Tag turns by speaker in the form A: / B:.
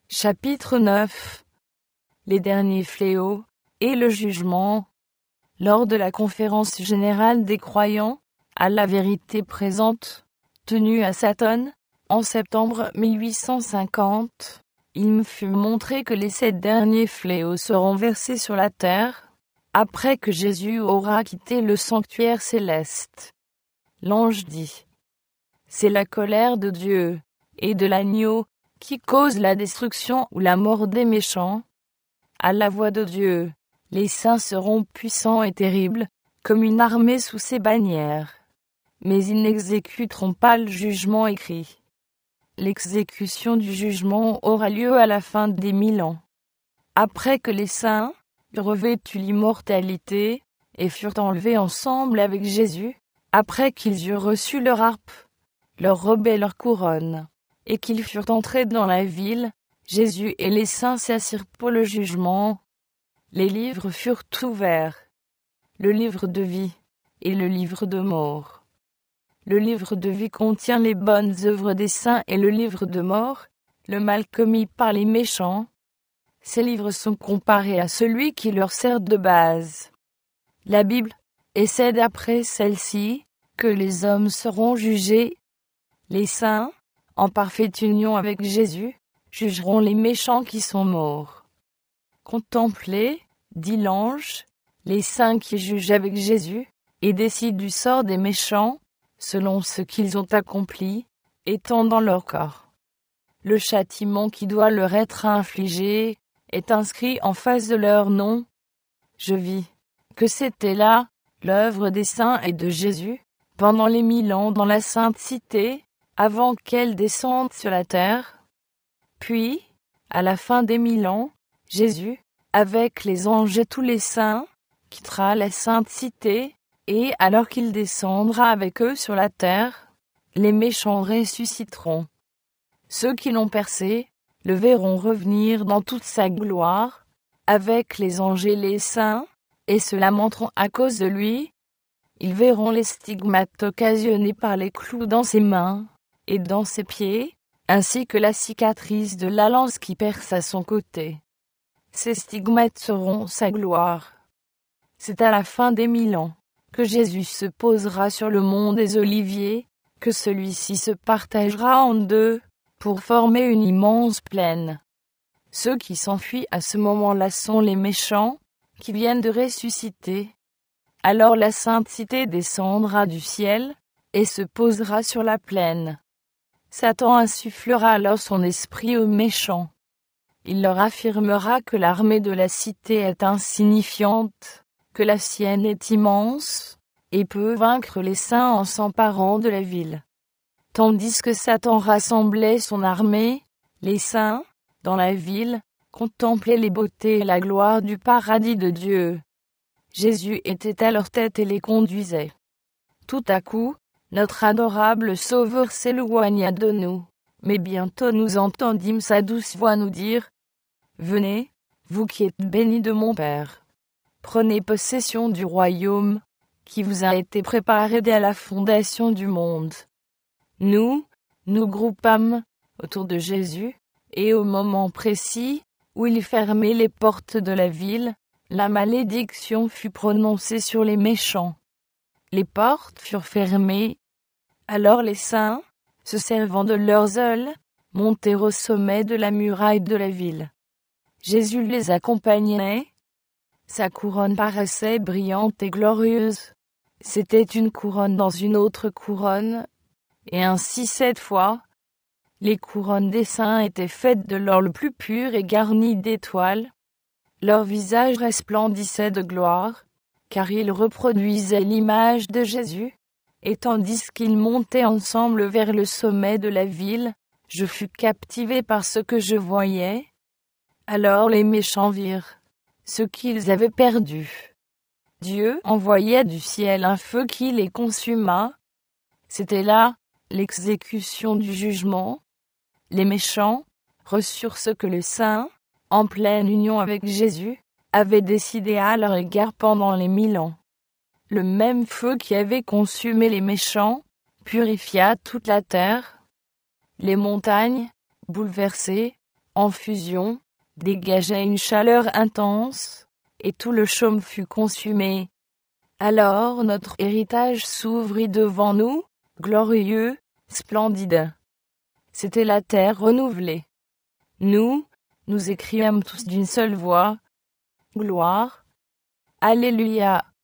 A: Chapitre 9. Les derniers fléaux et le jugement. Lors de la conférence générale des croyants à la vérité présente, tenue à Sutton, en septembre 1850, il me fut montré que les 7 derniers fléaux seront versés sur la terre, après que Jésus aura quitté le sanctuaire céleste. L'ange dit: c'est la colère de Dieu et de l'agneau qui cause la destruction ou la mort des méchants. À la voix de Dieu, les saints seront puissants et terribles, comme une armée sous ses bannières. Mais ils n'exécuteront pas le jugement écrit. L'exécution du jugement aura lieu à la fin des 1000 ans. Après que les saints eurent revêtu l'immortalité et furent enlevés ensemble avec Jésus, après qu'ils eurent reçu leur harpe, leur robe et leur couronne, et qu'ils furent entrés dans la ville, Jésus et les saints s'assirent pour le jugement. Les livres furent ouverts, le livre de vie et le livre de mort. Le livre de vie contient les bonnes œuvres des saints et le livre de mort, le mal commis par les méchants. Ces livres sont comparés à celui qui leur sert de base. La Bible, et c'est d'après celle-ci que les hommes seront jugés. Les saints, en parfaite union avec Jésus, jugeront les méchants qui sont morts. Contemplez, dit l'ange, les saints qui jugent avec Jésus, et décident du sort des méchants, selon ce qu'ils ont accompli, étant dans leur corps. Le châtiment qui doit leur être infligé est inscrit en face de leur nom. Je vis que c'était là l'œuvre des saints et de Jésus, pendant les 1000 ans dans la sainte cité, avant qu'elle descende sur la terre. Puis, à la fin des 1000 ans, Jésus, avec les anges et tous les saints, quittera la sainte cité, et alors qu'il descendra avec eux sur la terre, les méchants ressusciteront. Ceux qui l'ont percé le verront revenir dans toute sa gloire, avec les anges et les saints, et se lamenteront à cause de lui. Ils verront les stigmates occasionnés par les clous dans ses mains et dans ses pieds, ainsi que la cicatrice de la lance qui perce à son côté. Ces stigmates seront sa gloire. C'est à la fin des 1000 ans que Jésus se posera sur le mont des Oliviers, que celui-ci se partagera en deux, pour former une immense plaine. Ceux qui s'enfuient à ce moment-là sont les méchants, qui viennent de ressusciter. Alors la sainte cité descendra du ciel, et se posera sur la plaine. Satan insufflera alors son esprit aux méchants. Il leur affirmera que l'armée de la cité est insignifiante, que la sienne est immense, et peut vaincre les saints en s'emparant de la ville. Tandis que Satan rassemblait son armée, les saints, dans la ville, contemplaient les beautés et la gloire du paradis de Dieu. Jésus était à leur tête et les conduisait. Tout à coup, notre adorable Sauveur s'éloigna de nous, mais bientôt nous entendîmes sa douce voix nous dire: venez, vous qui êtes bénis de mon Père. Prenez possession du royaume, qui vous a été préparé dès la fondation du monde. Nous groupâmes autour de Jésus, et au moment précis, où il fermait les portes de la ville, la malédiction fut prononcée sur les méchants. Les portes furent fermées. Alors les saints, se servant de leurs ailes, montèrent au sommet de la muraille de la ville. Jésus les accompagnait. Sa couronne paraissait brillante et glorieuse. C'était une couronne dans une autre couronne, et ainsi 7 fois. Les couronnes des saints étaient faites de l'or le plus pur et garnies d'étoiles. Leur visage resplendissait de gloire, car ils reproduisaient l'image de Jésus, et tandis qu'ils montaient ensemble vers le sommet de la ville, je fus captivé par ce que je voyais. Alors les méchants virent ce qu'ils avaient perdu. Dieu envoya du ciel un feu qui les consuma. C'était là l'exécution du jugement. Les méchants reçurent ce que les saints, en pleine union avec Jésus, avaient décidé à leur égard pendant les 1000 ans. Le même feu qui avait consumé les méchants purifia toute la terre. Les montagnes, bouleversées, en fusion, dégageait une chaleur intense, et tout le chaume fut consumé. Alors notre héritage s'ouvrit devant nous, glorieux, splendide. C'était la terre renouvelée. Nous écriâmes tous d'une seule voix, Gloire, Alléluia,